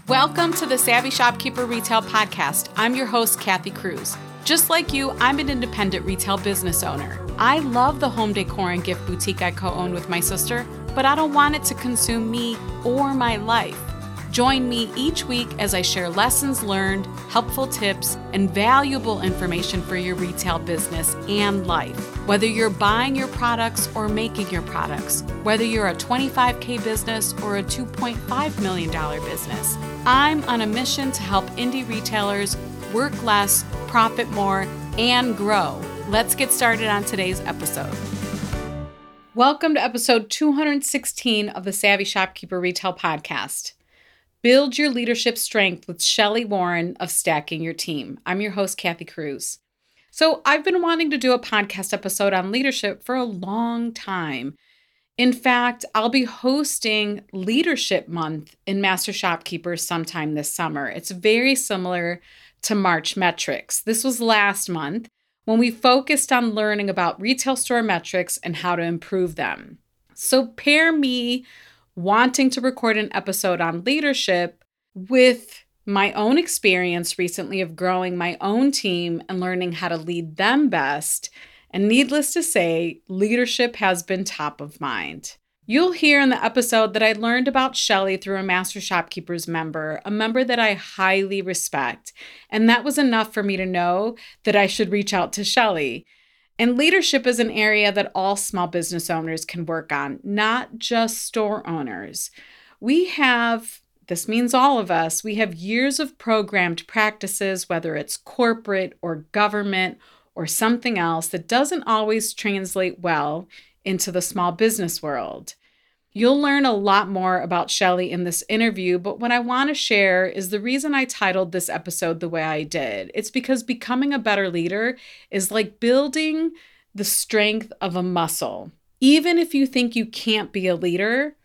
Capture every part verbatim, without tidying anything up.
Welcome to the Savvy Shopkeeper Retail Podcast. I'm your host, Kathy Cruz. Just like you, I'm an independent retail business owner. I love the home decor and gift boutique I co-own with my sister, but I don't want it to consume me or my life. Join me each week as I share lessons learned, helpful tips, and valuable information for your retail business and life. Whether you're buying your products or making your products, whether you're a twenty-five K business or a two point five million dollars business, I'm on a mission to help indie retailers work less, profit more, and grow. Let's get started on today's episode. Welcome to episode two hundred sixteen of the Savvy Shopkeeper Retail Podcast. Build your leadership strength with Shelly Warren of Stacking Your Team. I'm your host, Kathy Cruz. So I've been wanting to do a podcast episode on leadership for a long time. In fact, I'll be hosting Leadership Month in Master Shopkeepers sometime this summer. It's very similar to March Metrics. This was last month when we focused on learning about retail store metrics and how to improve them. So pair me wanting to record an episode on leadership with my own experience recently of growing my own team and learning how to lead them best. And needless to say, leadership has been top of mind. You'll hear in the episode that I learned about Shelly through a Master Shopkeepers member, a member that I highly respect. And that was enough for me to know that I should reach out to Shelly. And leadership is an area that all small business owners can work on, not just store owners. We have, this means all of us, we have years of programmed practices, whether it's corporate or government or something else that doesn't always translate well into the small business world. You'll learn a lot more about Shelly in this interview, but what I want to share is the reason I titled this episode the way I did. It's because becoming a better leader is like building the strength of a muscle. Even if you think you can't be a leader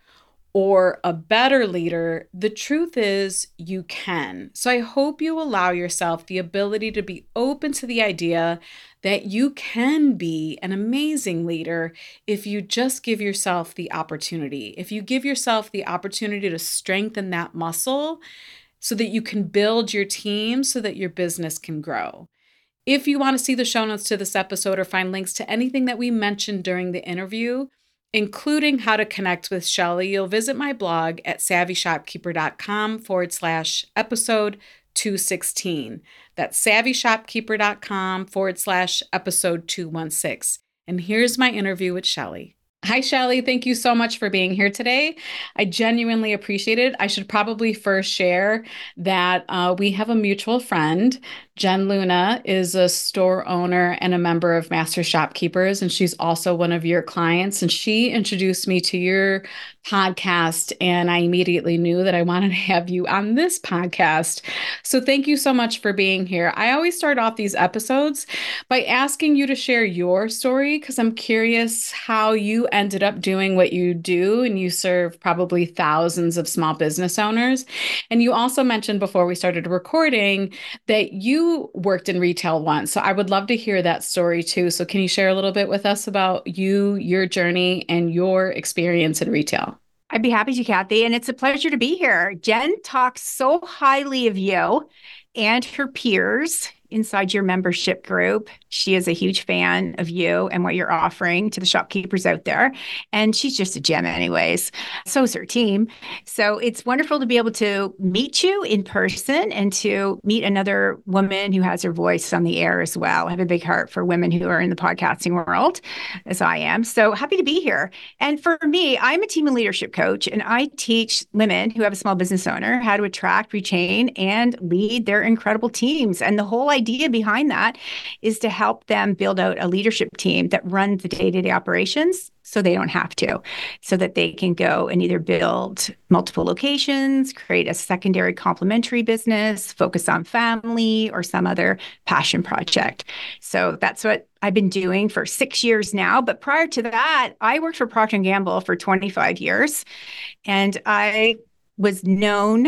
or a better leader, the truth is you can. So I hope you allow yourself the ability to be open to the idea that you can be an amazing leader if you just give yourself the opportunity. If you give yourself the opportunity to strengthen that muscle so that you can build your team so that your business can grow. If you want to see the show notes to this episode or find links to anything that we mentioned during the interview, including how to connect with Shelly, you'll visit my blog at savvyshopkeeper.com forward slash episode 216. That's savvyshopkeeper.com forward slash episode 216. And here's my interview with Shelly. Hi, Shelly. Thank you so much for being here today. I genuinely appreciate it. I should probably first share that uh, we have a mutual friend. Jen Luna is a store owner and a member of Master Shopkeepers, and she's also one of your clients. And she introduced me to your podcast, and I immediately knew that I wanted to have you on this podcast. So thank you so much for being here. I always start off these episodes by asking you to share your story because I'm curious how you ended up doing what you do, and you serve probably thousands of small business owners. And you also mentioned before we started recording that you worked in retail once. So I would love to hear that story too. So can you share a little bit with us about you, your journey, and your experience in retail? I'd be happy to, Kathy, and it's a pleasure to be here. Jen talks so highly of you and her peers inside your membership group. She is a huge fan of you and what you're offering to the shopkeepers out there. And she's just a gem anyways. So is her team. So it's wonderful to be able to meet you in person and to meet another woman who has her voice on the air as well. I have a big heart for women who are in the podcasting world, as I am. So happy to be here. And for me, I'm a team and leadership coach, and I teach women who have a small business owner how to attract, retain, and lead their incredible teams. And the whole idea behind that is to help them build out a leadership team that runs the day-to-day operations so they don't have to, so that they can go and either build multiple locations, create a secondary complementary business, focus on family or some other passion project. So that's what I've been doing for six years now. But prior to that, I worked for Procter and Gamble for twenty-five years, and I was known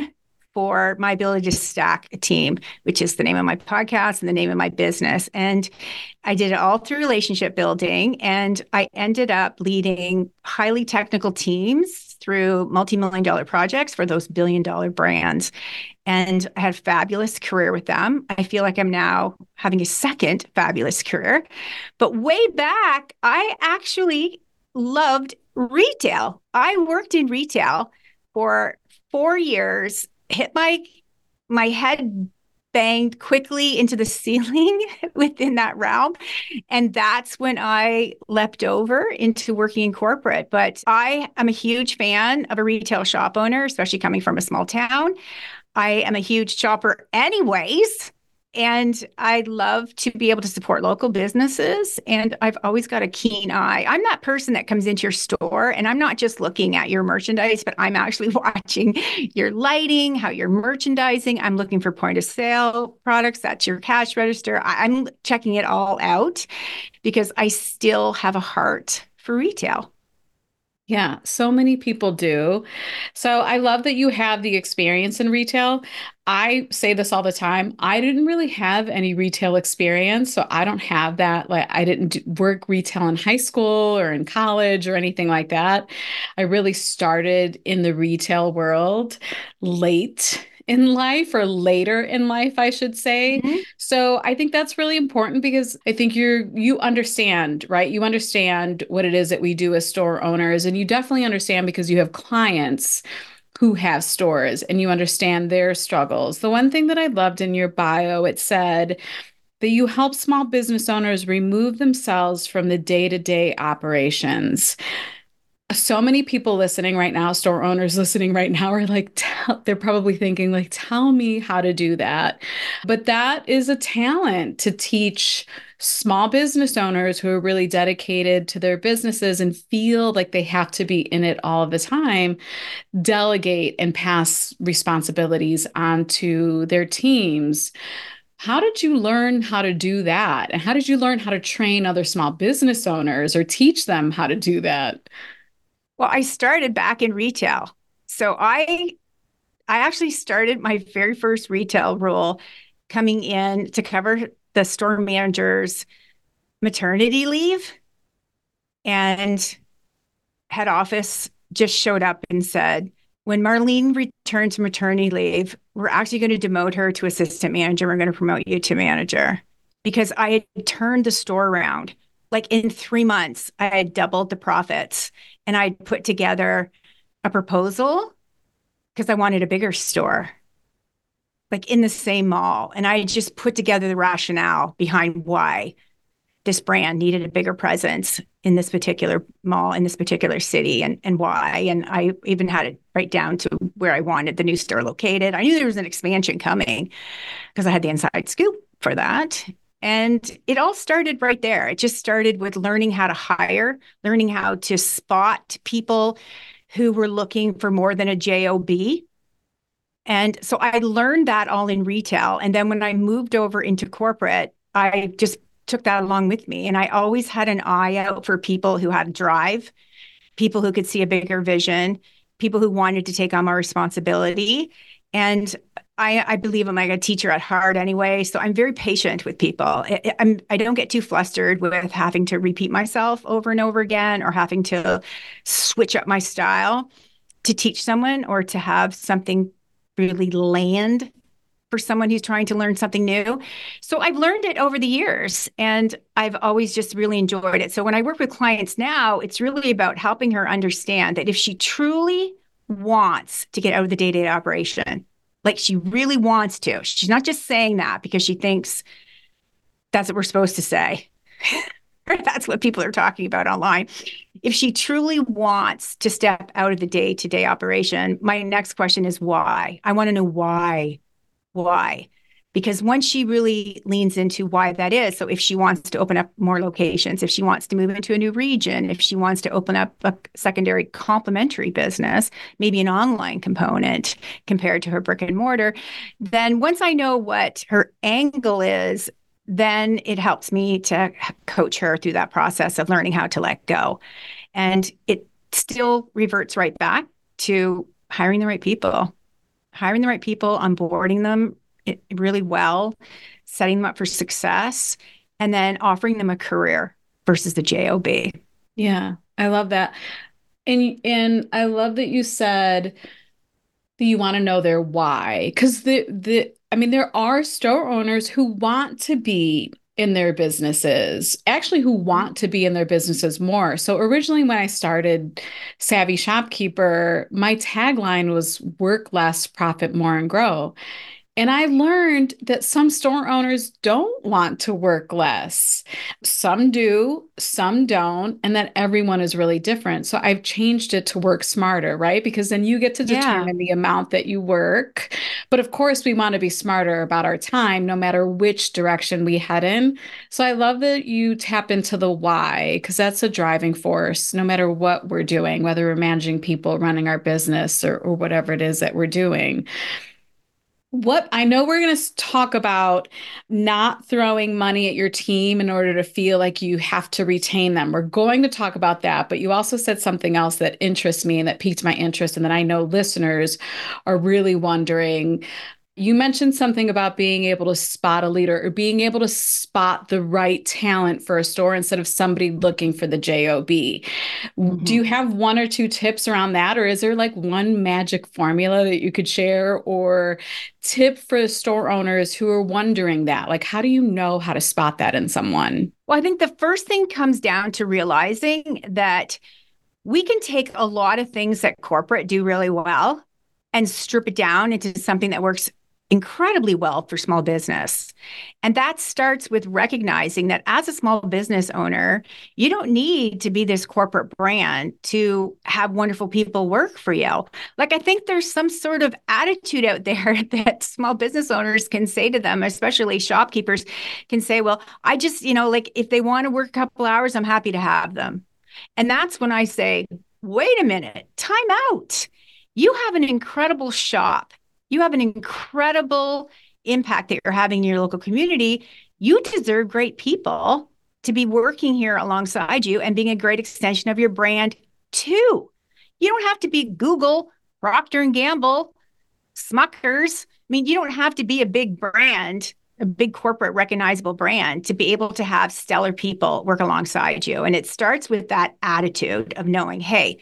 for my ability to stack a team, which is the name of my podcast and the name of my business. And I did it all through relationship building. And I ended up leading highly technical teams through multi-million dollar projects for those billion dollar brands. And I had a fabulous career with them. I feel like I'm now having a second fabulous career. But way back, I actually loved retail. I worked in retail for four years, hit my my head banged quickly into the ceiling within that realm. And that's when I leapt over into working in corporate. But I am a huge fan of a retail shop owner, especially coming from a small town. I am a huge shopper anyways. And I love to be able to support local businesses. And I've always got a keen eye. I'm that person that comes into your store and I'm not just looking at your merchandise, but I'm actually watching your lighting, how you're merchandising. I'm looking for point of sale products. That's your cash register. I'm checking it all out because I still have a heart for retail. Yeah, so many people do. So I love that you have the experience in retail. I say this all the time. I didn't really have any retail experience, so I don't have that. Like I didn't do, work retail in high school or in college or anything like that. I really started in the retail world late in life or later in life, I should say. Mm-hmm. So I think that's really important because I think you're, you understand, right? You understand what it is that we do as store owners, and you definitely understand because you have clients who have stores and you understand their struggles. The one thing that I loved in your bio, it said that you help small business owners remove themselves from the day-to-day operations. So many people listening right now, store owners listening right now are like, tell, they're probably thinking like, tell me how to do that. But that is a talent to teach small business owners who are really dedicated to their businesses and feel like they have to be in it all the time, delegate and pass responsibilities onto their teams. How did you learn how to do that? And how did you learn how to train other small business owners or teach them how to do that? Well, I started back in retail. So I I actually started my very first retail role coming in to cover the store manager's maternity leave. And head office just showed up and said, when Marlene returns to maternity leave, we're actually going to demote her to assistant manager. We're going to promote you to manager. Because I had turned the store around. Like in three months, I had doubled the profits and I put together a proposal because I wanted a bigger store, like in the same mall. And I just put together the rationale behind why this brand needed a bigger presence in this particular mall, in this particular city, and, and why. And I even had it right down to where I wanted the new store located. I knew there was an expansion coming because I had the inside scoop for that. And it all started right there. It just started with learning how to hire, learning how to spot people who were looking for more than a job. And so I learned that all in retail. And then when I moved over into corporate, I just took that along with me. And I always had an eye out for people who had drive, people who could see a bigger vision, people who wanted to take on more responsibility. And I, I believe I'm like a teacher at heart anyway, so I'm very patient with people. I, I'm, I don't get too flustered with having to repeat myself over and over again or having to switch up my style to teach someone or to have something really land for someone who's trying to learn something new. So I've learned it over the years and I've always just really enjoyed it. So when I work with clients now, it's really about helping her understand that if she truly wants to get out of the day-to-day operation, like she really wants to. She's not just saying that because she thinks that's what we're supposed to say. Or that's what people are talking about online. If she truly wants to step out of the day-to-day operation, my next question is why? I want to know why. Why? Because once she really leans into why that is, so if she wants to open up more locations, if she wants to move into a new region, if she wants to open up a secondary complementary business, maybe an online component compared to her brick and mortar, then once I know what her angle is, then it helps me to coach her through that process of learning how to let go. And it still reverts right back to hiring the right people. hiring the right people, onboarding them really well, setting them up for success, and then offering them a career versus the job. Yeah, I love that. And and I love that you said that you want to know their why. Because the the I mean, there are store owners who want to be in their businesses, actually who want to be in their businesses more. So originally when I started Savvy Shopkeeper, my tagline was work less, profit more, and grow. And I learned that some store owners don't want to work less. Some do, some don't, and that everyone is really different. So I've changed it to work smarter, right? Because then you get to Yeah. determine the amount that you work. But of course, we want to be smarter about our time, no matter which direction we head in. So I love that you tap into the why, because that's a driving force, no matter what we're doing, whether we're managing people, running our business, or, or whatever it is that we're doing. What I know we're going to talk about not throwing money at your team in order to feel like you have to retain them. We're going to talk about that, but you also said something else that interests me and that piqued my interest, and that I know listeners are really wondering. You mentioned something about being able to spot a leader, or being able to spot the right talent for a store instead of somebody looking for the job. Mm-hmm. Do you have one or two tips around that? Or is there like one magic formula that you could share, or tip for store owners who are wondering that? Like, how do you know how to spot that in someone? Well, I think the first thing comes down to realizing that we can take a lot of things that corporate do really well and strip it down into something that works incredibly well for small business. And that starts with recognizing that as a small business owner, you don't need to be this corporate brand to have wonderful people work for you. Like, I think there's some sort of attitude out there that small business owners can say to them, especially shopkeepers can say, well, I just, you know, like if they want to work a couple hours, I'm happy to have them. And that's when I say, wait a minute, time out. You have an incredible shop. You have an incredible impact that you're having in your local community. You deserve great people to be working here alongside you and being a great extension of your brand too. You don't have to be Google, Procter and Gamble, Smuckers. I mean, you don't have to be a big brand, a big corporate recognizable brand to be able to have stellar people work alongside you. And it starts with that attitude of knowing, hey,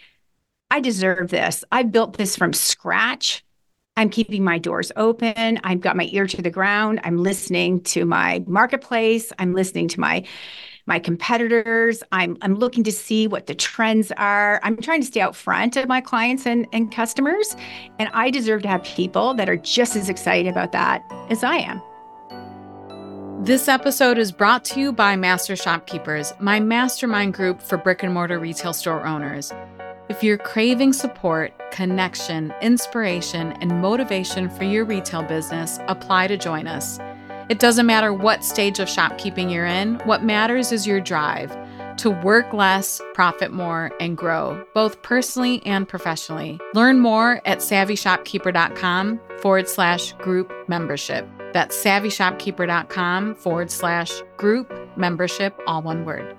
I deserve this. I built this from scratch. I'm keeping my doors open. I've got my ear to the ground. I'm listening to my marketplace. I'm listening to my my competitors. I'm I'm looking to see what the trends are. I'm trying to stay out front of my clients and, and customers. And I deserve to have people that are just as excited about that as I am. This episode is brought to you by Master Shopkeepers, my mastermind group for brick and mortar retail store owners. If you're craving support, connection, inspiration, and motivation for your retail business, apply to join us. It doesn't matter what stage of shopkeeping you're in. What matters is your drive to work less, profit more, and grow, both personally and professionally. Learn more at savvyshopkeeper.com forward slash group membership. That's savvyshopkeeper.com forward slash group membership, all one word.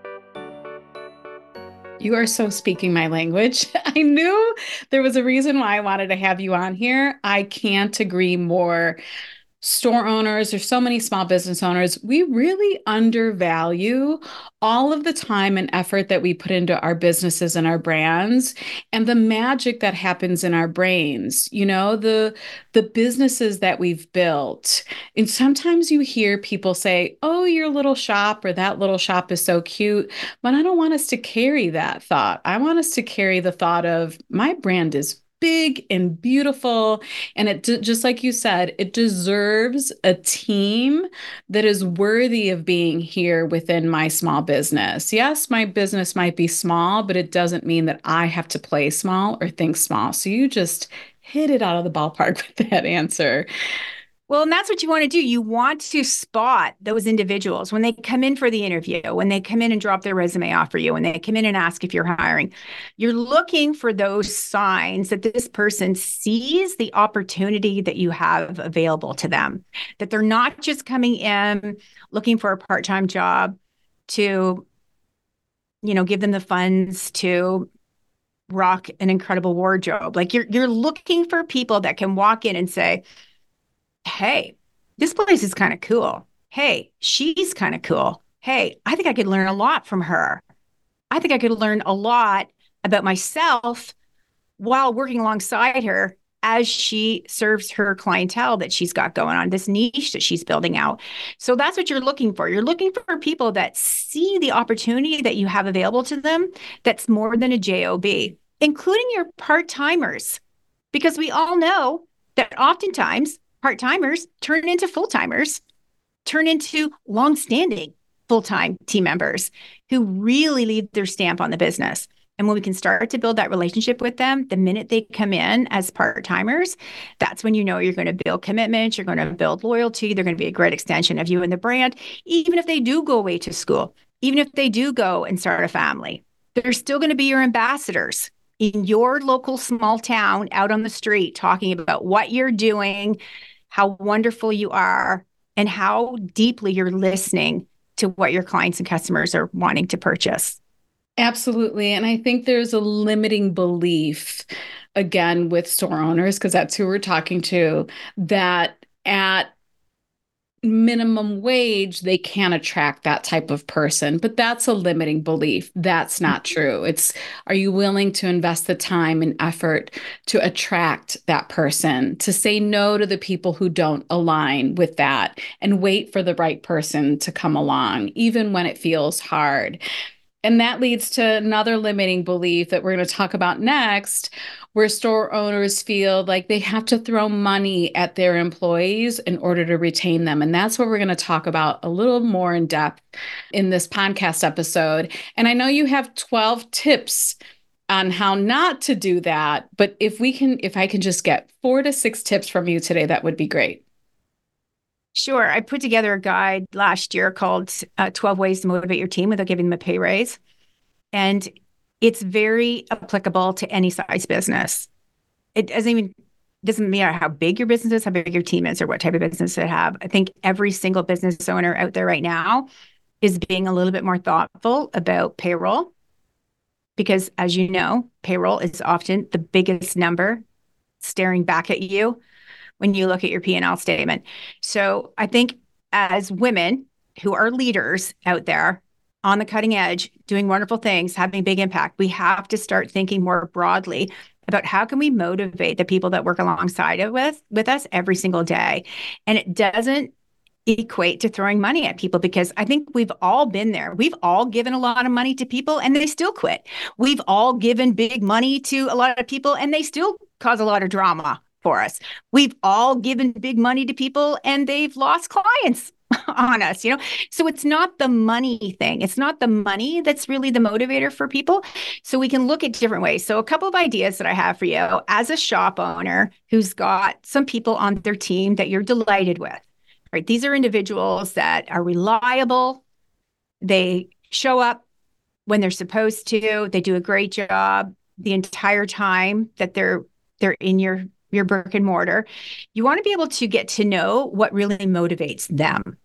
You are so speaking my language. I knew there was a reason why I wanted to have you on here. I can't agree more. Store owners, there's so many small business owners, we really undervalue all of the time and effort that we put into our businesses and our brands, and the magic that happens in our brains, you know, the the businesses that we've built. And sometimes you hear people say, oh, your little shop or that little shop is so cute, but I don't want us to carry that thought. I want us to carry the thought of my brand is big and beautiful. And it, just like you said, it deserves a team that is worthy of being here within my small business. Yes, my business might be small, but it doesn't mean that I have to play small or think small. So you just hit it out of the ballpark with that answer. Well, and that's what you want to do. You want to spot those individuals when they come in for the interview, when they come in and drop their resume off for you, when they come in and ask if you're hiring. You're looking for those signs that this person sees the opportunity that you have available to them, that they're not just coming in looking for a part-time job to, you know, give them the funds to rock an incredible wardrobe. Like you're you're looking for people that can walk in and say, hey, this place is kind of cool. Hey, she's kind of cool. Hey, I think I could learn a lot from her. I think I could learn a lot about myself while working alongside her as she serves her clientele that she's got going on, this niche that she's building out. So that's what you're looking for. You're looking for people that see the opportunity that you have available to them that's more than a job, including your part-timers, because we all know that oftentimes part-timers turn into full-timers, turn into long-standing full-time team members who really leave their stamp on the business. And when we can start to build that relationship with them, the minute they come in as part-timers, that's when you know you're going to build commitment, you're going to build loyalty, they're going to be a great extension of you and the brand. Even if they do go away to school, even if they do go and start a family, they're still going to be your ambassadors in your local small town out on the street, talking about what you're doing, how wonderful you are, and how deeply you're listening to what your clients and customers are wanting to purchase. Absolutely. And I think there's a limiting belief, again, with store owners, because that's who we're talking to, that at minimum wage, they can attract that type of person. But that's a limiting belief. That's not true. It's, are you willing to invest the time and effort to attract that person, to say no to the people who don't align with that, and wait for the right person to come along, even when it feels hard? And that leads to another limiting belief that we're going to talk about next, where store owners feel like they have to throw money at their employees in order to retain them. And that's what we're going to talk about a little more in depth in this podcast episode. And I know you have twelve tips on how not to do that, but if we can, if I can just get four to six tips from you today, that would be great. Sure. I put together a guide last year called uh, twelve Ways to Motivate Your Team Without Giving Them a Pay Raise. And it's very applicable to any size business. It doesn't even doesn't matter how big your business is, how big your team is, or what type of business they have. I think every single business owner out there right now is being a little bit more thoughtful about payroll, because as you know, payroll is often the biggest number staring back at you when you look at your P and L statement. So I think as women who are leaders out there on the cutting edge, doing wonderful things, having big impact, we have to start thinking more broadly about how can we motivate the people that work alongside of with, with us every single day. And it doesn't equate to throwing money at people, because I think we've all been there. We've all given a lot of money to people and they still quit. We've all given big money to a lot of people and they still cause a lot of drama for us. We've all given big money to people and they've lost clients on us, you know? So it's not the money thing. It's not the money that's really the motivator for people. So we can look at different ways. So a couple of ideas that I have for you as a shop owner who's got some people on their team that you're delighted with, right? These are individuals that are reliable. They show up when they're supposed to. They do a great job the entire time that they're they're in your your brick and mortar. You want to be able to get to know what really motivates them.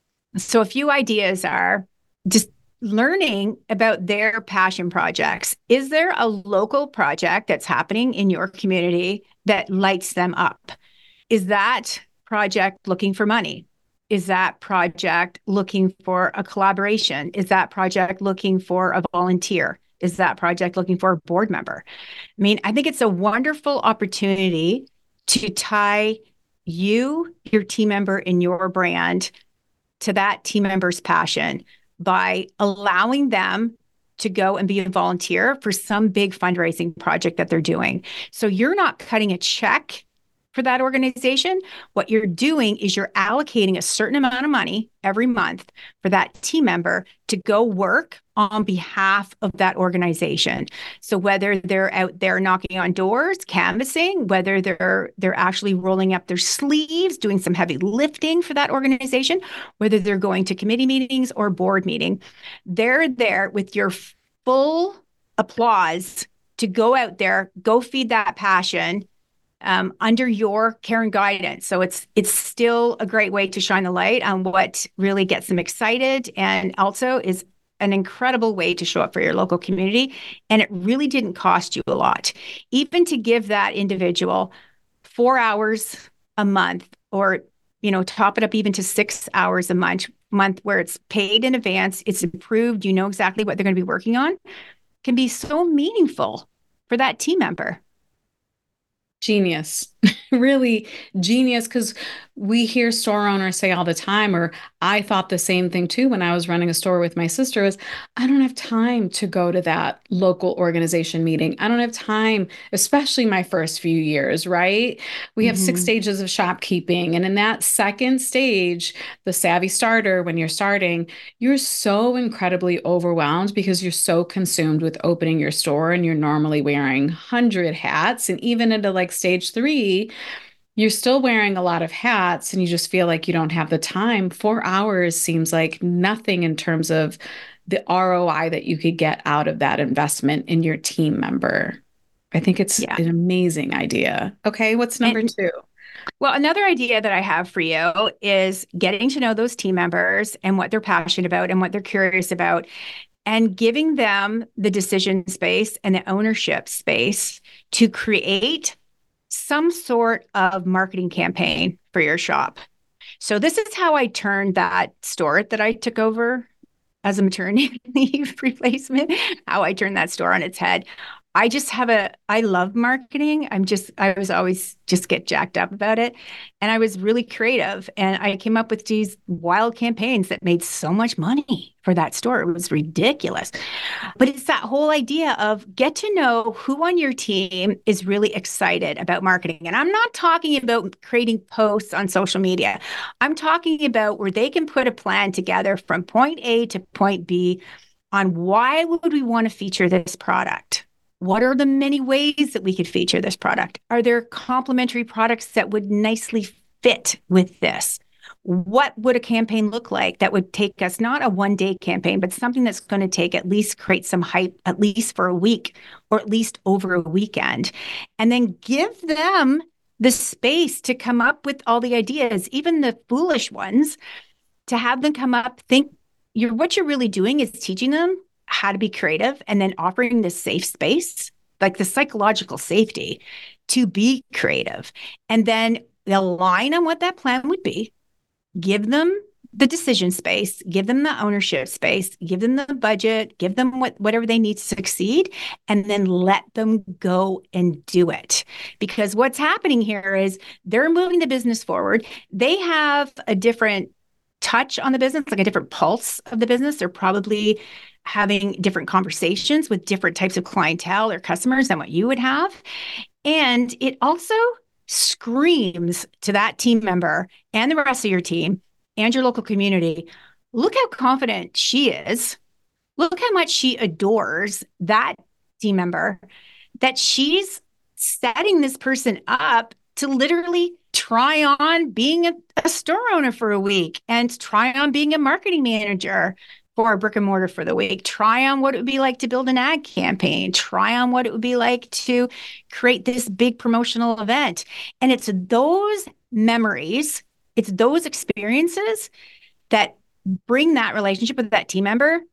So a few ideas are just learning about their passion projects. Is there a local project that's happening in your community that lights them up? Is that project looking for money? Is that project looking for a collaboration? Is that project looking for a volunteer? Is that project looking for a board member? I mean, I think it's a wonderful opportunity to tie you, your team member, and your brand to that team member's passion by allowing them to go and be a volunteer for some big fundraising project that they're doing. So you're not cutting a check for that organization. What you're doing is you're allocating a certain amount of money every month for that team member to go work on behalf of that organization. So whether they're out there knocking on doors, canvassing, whether they're they're actually rolling up their sleeves, doing some heavy lifting for that organization, whether they're going to committee meetings or board meeting, they're there with your full applause to go out there, go feed that passion Um, under your care and guidance. So it's it's still a great way to shine the light on what really gets them excited, and also is an incredible way to show up for your local community. And it really didn't cost you a lot. Even to give that individual four hours a month, or, you know, top it up even to six hours a month, month where it's paid in advance, it's approved, you know exactly what they're going to be working on, can be so meaningful for that team member. Genius, really genius. Because we hear store owners say all the time, or I thought the same thing too when I was running a store with my sister, is I don't have time to go to that local organization meeting. I don't have time, especially my first few years, right? We have mm-hmm. six stages of shopkeeping. And in that second stage, the savvy starter, when you're starting, you're so incredibly overwhelmed because you're so consumed with opening your store and you're normally wearing one hundred hats. And even into like stage three, you're still wearing a lot of hats and you just feel like you don't have the time. Four hours seems like nothing in terms of the R O I that you could get out of that investment in your team member. I think it's yeah. an amazing idea. Okay, what's number and, two? Well, another idea that I have for you is getting to know those team members and what they're passionate about and what they're curious about, and giving them the decision space and the ownership space to create some sort of marketing campaign for your shop. So this is how I turned that store that I took over as a maternity leave replacement, how I turned that store on its head. I just have a, I love marketing. I'm just, I was always just get jacked up about it. And I was really creative. And I came up with these wild campaigns that made so much money for that store. It was ridiculous. But it's that whole idea of get to know who on your team is really excited about marketing. And I'm not talking about creating posts on social media. I'm talking about where they can put a plan together from point A to point B on why would we want to feature this product? What are the many ways that we could feature this product? Are there complementary products that would nicely fit with this? What would a campaign look like that would take us, not a one-day campaign, but something that's going to take at least create some hype, at least for a week, or at least over a weekend, and then give them the space to come up with all the ideas, even the foolish ones, to have them come up, think you're what you're really doing is teaching them how to be creative and then offering this safe space, like the psychological safety to be creative. And then they'll align on what that plan would be, give them the decision space, give them the ownership space, give them the budget, give them what, whatever they need to succeed, and then let them go and do it. Because what's happening here is they're moving the business forward. They have a different touch on the business, like a different pulse of the business. They're probably having different conversations with different types of clientele or customers than what you would have. And it also screams to that team member and the rest of your team and your local community, look how confident she is. Look how much she adores that team member, that she's setting this person up to literally try on being a, a store owner for a week and try on being a marketing manager for a brick and mortar for the week. Try on what it would be like to build an ad campaign. Try on what it would be like to create this big promotional event. And it's those memories, it's those experiences that bring that relationship with that team member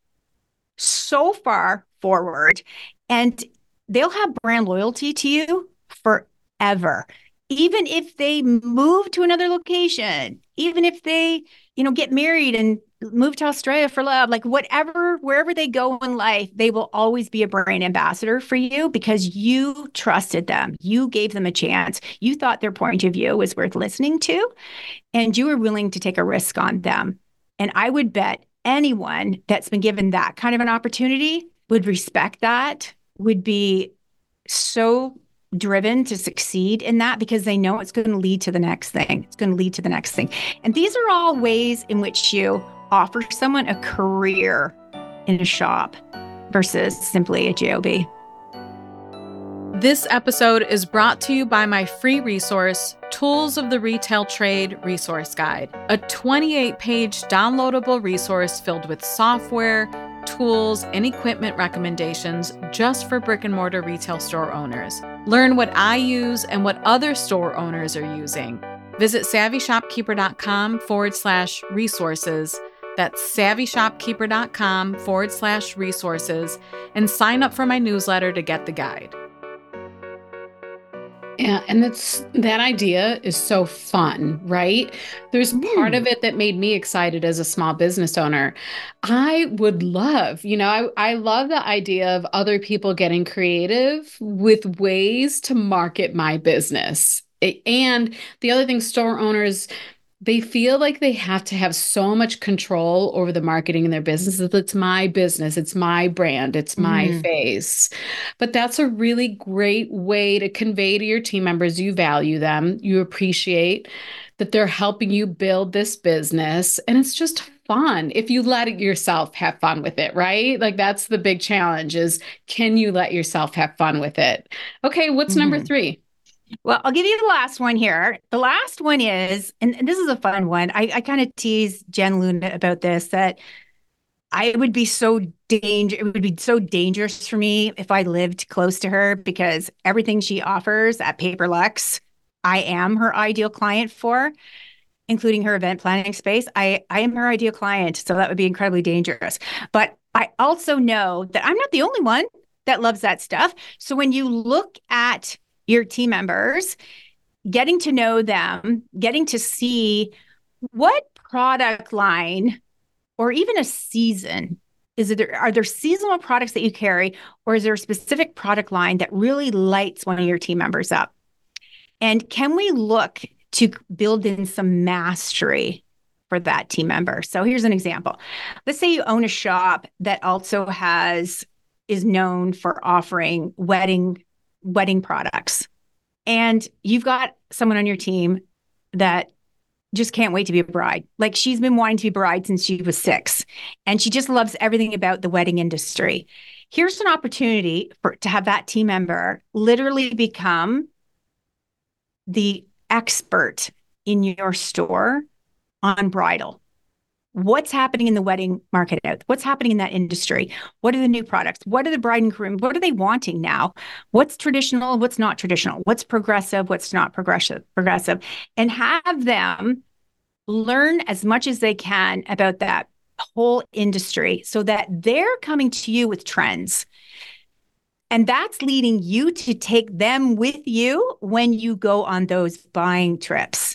so far forward. And they'll have brand loyalty to you forever. Even if they move to another location, even if they, you know, get married and move to Australia for love, like whatever, wherever they go in life, they will always be a brand ambassador for you because you trusted them. You gave them a chance. You thought their point of view was worth listening to, and you were willing to take a risk on them. And I would bet anyone that's been given that kind of an opportunity would respect that, would be so driven to succeed in that because they know it's going to lead to the next thing. It's going to lead to the next thing. And these are all ways in which you offer someone a career in a shop versus simply a job. This episode is brought to you by my free resource, Tools of the Retail Trade Resource Guide, a twenty-eight page downloadable resource filled with software, tools, and equipment recommendations just for brick and mortar retail store owners. Learn what I use and what other store owners are using. Visit savvyshopkeeper.com forward slash resources. That's savvyshopkeeper.com forward slash resources and sign up for my newsletter to get the guide. Yeah, and that's that idea is so fun, right? There's part Mm. of it that made me excited as a small business owner. I would love, you know, I, I love the idea of other people getting creative with ways to market my business. A- And the other thing, store owners, they feel like they have to have so much control over the marketing in their business. That It's my business, it's my brand, it's my Mm. face. But that's a really great way to convey to your team members you value them, you appreciate that they're helping you build this business. And it's just fun if you let it yourself have fun with it, right? Like that's the big challenge is can you let yourself have fun with it? Okay, what's number Mhm. three? Well, I'll give you the last one here. The last one is, and, and this is a fun one. I, I kind of tease Jen Luna about this, that I would be so danger. It would be so dangerous for me if I lived close to her because everything she offers at Paper Luxe, I am her ideal client for, including her event planning space. I, I am her ideal client. So that would be incredibly dangerous. But I also know that I'm not the only one that loves that stuff. So when you look at your team members, getting to know them, getting to see what product line or even a season is it, are there seasonal products that you carry, or is there a specific product line that really lights one of your team members up? And can we look to build in some mastery for that team member? So here's an example. Let's say you own a shop that also has is known for offering wedding wedding products. And you've got someone on your team that just can't wait to be a bride. Like she's been wanting to be a bride since she was six, and she just loves everything about the wedding industry. Here's an opportunity for to have that team member literally become the expert in your store on bridal. What's happening in the wedding market out? What's happening in that industry? What are the new products? What are the bride and groom? What are they wanting now? What's traditional? What's not traditional? What's progressive? What's not progressive? Progressive, and have them learn as much as they can about that whole industry, so that they're coming to you with trends. And that's leading you to take them with you when you go on those buying trips.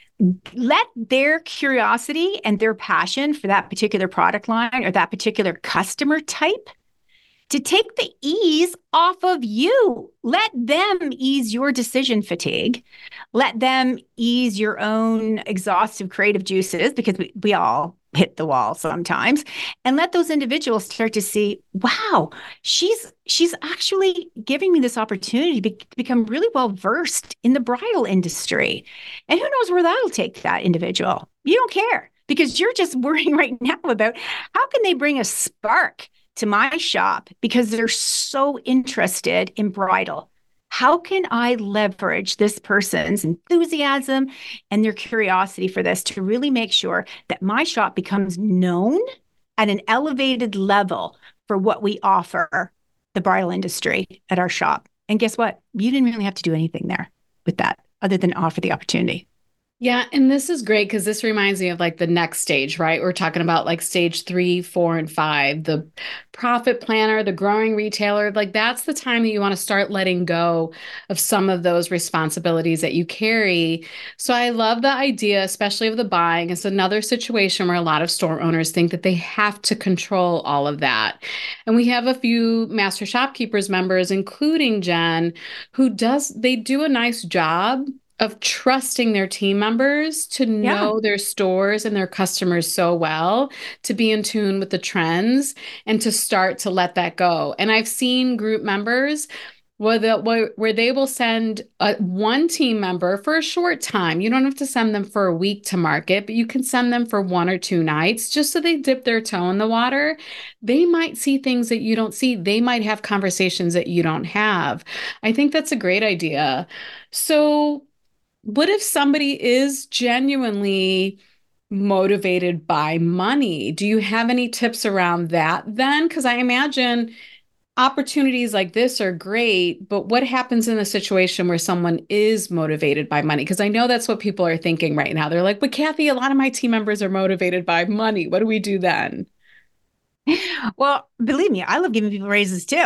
Let their curiosity and their passion for that particular product line or that particular customer type to take the ease off of you. Let them ease your decision fatigue. Let them ease your own exhaustive creative juices, because we, we all hit the wall sometimes. And let those individuals start to see, wow, she's she's actually giving me this opportunity to, be, to become really well versed in the bridal industry. And who knows where that'll take that individual. You don't care, because you're just worrying right now about how can they bring a spark to my shop because they're so interested in bridal. How can I leverage this person's enthusiasm and their curiosity for this to really make sure that my shop becomes known at an elevated level for what we offer the bridal industry at our shop? And guess what? You didn't really have to do anything there with that other than offer the opportunity. Yeah, and this is great because this reminds me of like the next stage, right? We're talking about like stage three, four, and five, the profit planner, the growing retailer. Like that's the time that you want to start letting go of some of those responsibilities that you carry. So I love the idea, especially of the buying. It's another situation where a lot of store owners think that they have to control all of that. And we have a few Master Shopkeepers members, including Jen, who does, they do a nice job of trusting their team members to Yeah. know their stores and their customers so well, to be in tune with the trends and to start to let that go. And I've seen group members where, the, where, where they will send a, one team member for a short time. You don't have to send them for a week to market, but you can send them for one or two nights just so they dip their toe in the water. They might see things that you don't see. They might have conversations that you don't have. I think that's a great idea. So what if somebody is genuinely motivated by money? Do you have any tips around that then? Because I imagine opportunities like this are great, but what happens in a situation where someone is motivated by money? Because I know that's what people are thinking right now. They're like, but Kathy, a lot of my team members are motivated by money. What do we do then? Well, believe me, I love giving people raises too.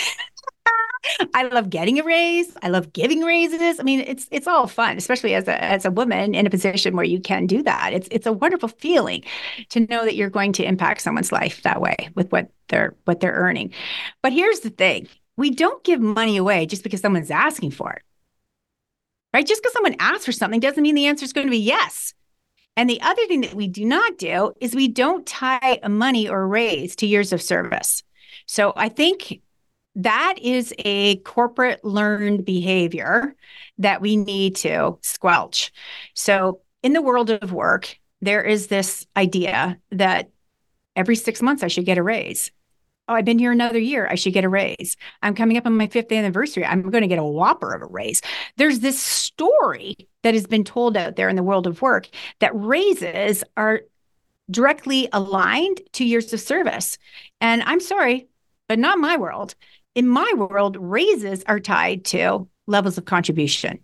I love getting a raise. I love giving raises. I mean, it's it's all fun, especially as a as a woman in a position where you can do that. It's it's a wonderful feeling to know that you're going to impact someone's life that way with what they're what they're earning. But here's the thing. We don't give money away just because someone's asking for it. Right? Just because someone asks for something doesn't mean the answer is going to be yes. And the other thing that we do not do is we don't tie a money or raise to years of service. So I think that is a corporate learned behavior that we need to squelch. So in the world of work, there is this idea that every six months I should get a raise. Oh, I've been here another year. I should get a raise. I'm coming up on my fifth anniversary. I'm going to get a whopper of a raise. There's this story that has been told out there in the world of work that raises are directly aligned to years of service. And I'm sorry, but not my world. In my world, raises are tied to levels of contribution.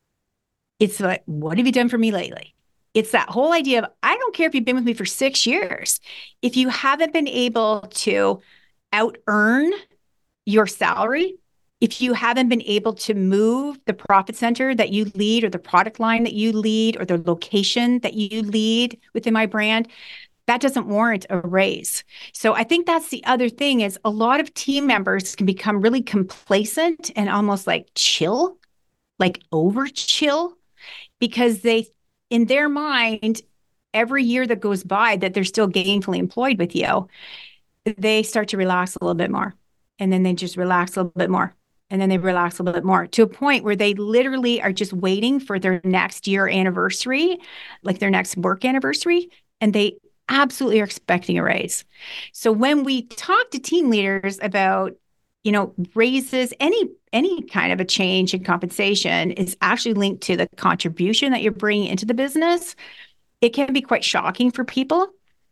It's like, what have you done for me lately? It's that whole idea of, I don't care if you've been with me for six years. If you haven't been able to out earn your salary, if you haven't been able to move the profit center that you lead or the product line that you lead or the location that you lead within my brand, that doesn't warrant a raise. So I think that's the other thing is a lot of team members can become really complacent and almost like chill, like over chill, because they, in their mind, every year that goes by that they're still gainfully employed with you, they start to relax a little bit more. And then they just relax a little bit more. And then they relax a little bit more to a point where they literally are just waiting for their next year anniversary, like their next work anniversary. And they absolutely are expecting a raise. So when we talk to team leaders about, you know, raises, any any kind of a change in compensation is actually linked to the contribution that you're bringing into the business. It can be quite shocking for people,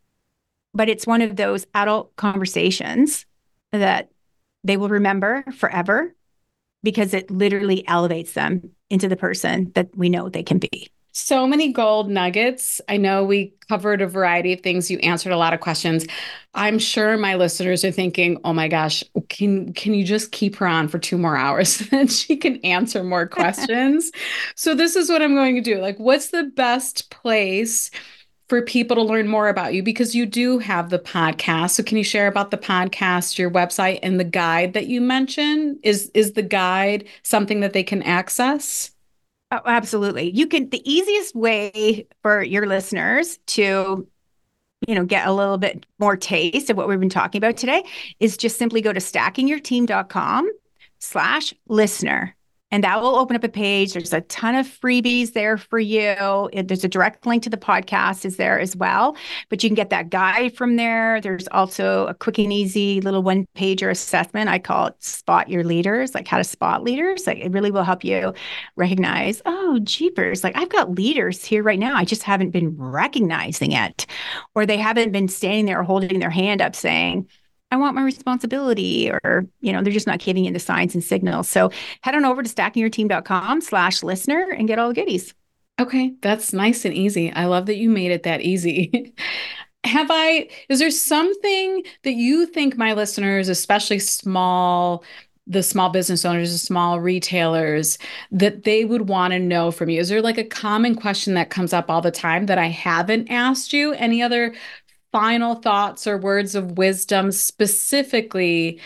but it's one of those adult conversations that they will remember forever because it literally elevates them into the person that we know they can be. So many gold nuggets. I know we covered a variety of things. You answered a lot of questions. I'm sure my listeners are thinking, oh my gosh, can, can you just keep her on for two more hours so that she can answer more questions? So this is what I'm going to do. Like, what's the best place for people to learn more about you? Because you do have the podcast. So can you share about the podcast, your website, and the guide that you mentioned? Is, is the guide something that they can access? Oh, absolutely. You can, the easiest way for your listeners to, you know, get a little bit more taste of what we've been talking about today is just simply go to stackingyourteam.com slash listener. And that will open up a page. There's a ton of freebies there for you. It, there's a direct link to the podcast is there as well. But you can get that guide from there. There's also a quick and easy little one-pager assessment. I call it Spot Your Leaders, like how to spot leaders. Like it really will help you recognize, oh, jeepers, like I've got leaders here right now. I just haven't been recognizing it. Or they haven't been standing there holding their hand up saying, I want my responsibility, or, you know, they're just not giving you the signs and signals. So head on over to stackingyourteam.com slash listener and get all the goodies. Okay, that's nice and easy. I love that you made it that easy. Have I, is there something that you think my listeners, especially small, the small business owners, the small retailers, that they would want to know from you? Is there like a common question that comes up all the time that I haven't asked you? Any other final thoughts or words of wisdom specifically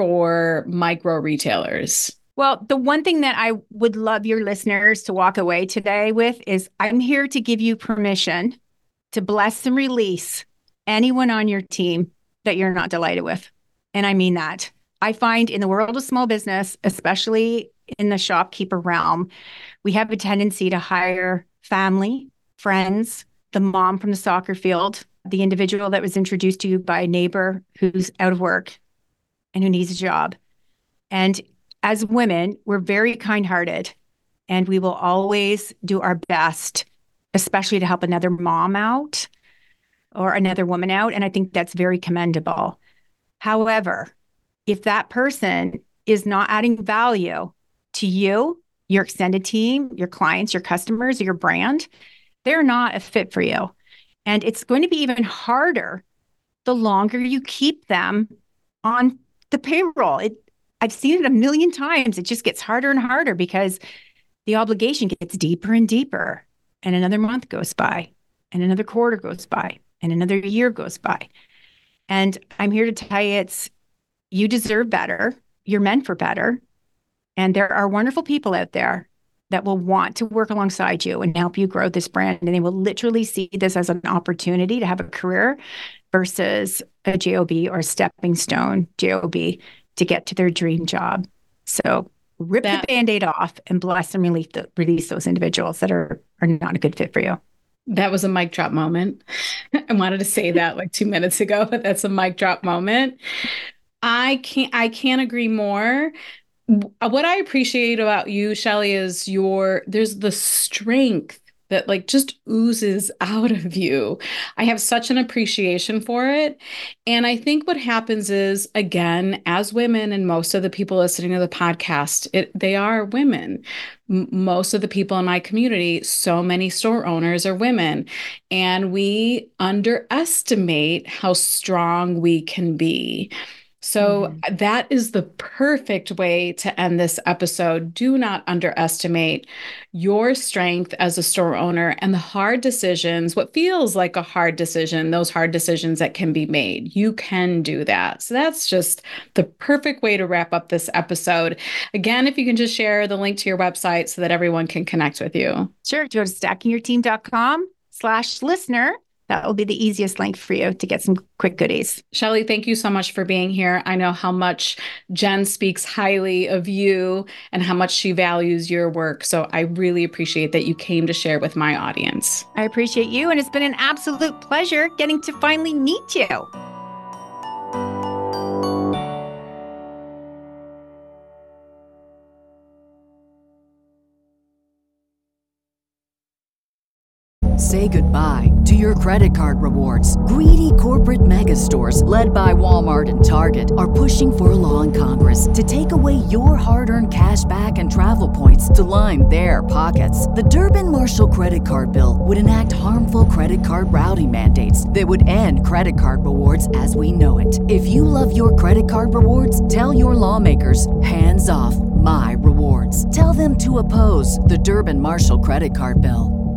for micro retailers? Well, the one thing that I would love your listeners to walk away today with is I'm here to give you permission to bless and release anyone on your team that you're not delighted with. And I mean that. I find in the world of small business, especially in the shopkeeper realm, we have a tendency to hire family, friends, the mom from the soccer field, the individual that was introduced to you by a neighbor who's out of work and who needs a job. And as women, we're very kind-hearted, and we will always do our best, especially to help another mom out or another woman out. And I think that's very commendable. However, if that person is not adding value to you, your extended team, your clients, your customers, your brand, they're not a fit for you. And it's going to be even harder the longer you keep them on the payroll. It, I've seen it a million times. It just gets harder and harder because the obligation gets deeper and deeper. And another month goes by, and another quarter goes by, and another year goes by. And I'm here to tell you, it's you deserve better. You're meant for better. And there are wonderful people out there that will want to work alongside you and help you grow this brand. And they will literally see this as an opportunity to have a career versus a job or a stepping stone job to get to their dream job. So rip that, the Band-Aid off and bless and release, the, release those individuals that are, are not a good fit for you. That was a mic drop moment. I wanted to say that like two minutes ago, but that's a mic drop moment. I can't, I can't agree more. What I appreciate about you, Shelly, is your, there's the strength that like just oozes out of you. I have such an appreciation for it. And I think what happens is, again, as women, and most of the people listening to the podcast, it, they are women. M- most of the people in my community, so many store owners are women. And we underestimate how strong we can be. So mm-hmm. that is the perfect way to end this episode. Do not underestimate your strength as a store owner and the hard decisions, what feels like a hard decision, those hard decisions that can be made. You can do that. So that's just the perfect way to wrap up this episode. Again, if you can just share the link to your website so that everyone can connect with you. Sure. Go to stackingyourteam.com slash listener. That will be the easiest link for you to get some quick goodies. Shelly, thank you so much for being here. I know how much Jen speaks highly of you and how much she values your work. So I really appreciate that you came to share with my audience. I appreciate you. And it's been an absolute pleasure getting to finally meet you. Say goodbye to your credit card rewards. Greedy corporate mega stores, led by Walmart and Target, are pushing for a law in Congress to take away your hard-earned cash back and travel points to line their pockets. The Durbin-Marshall credit card bill would enact harmful credit card routing mandates that would end credit card rewards as we know it. If you love your credit card rewards, tell your lawmakers, hands off my rewards. Tell them to oppose the Durbin-Marshall credit card bill.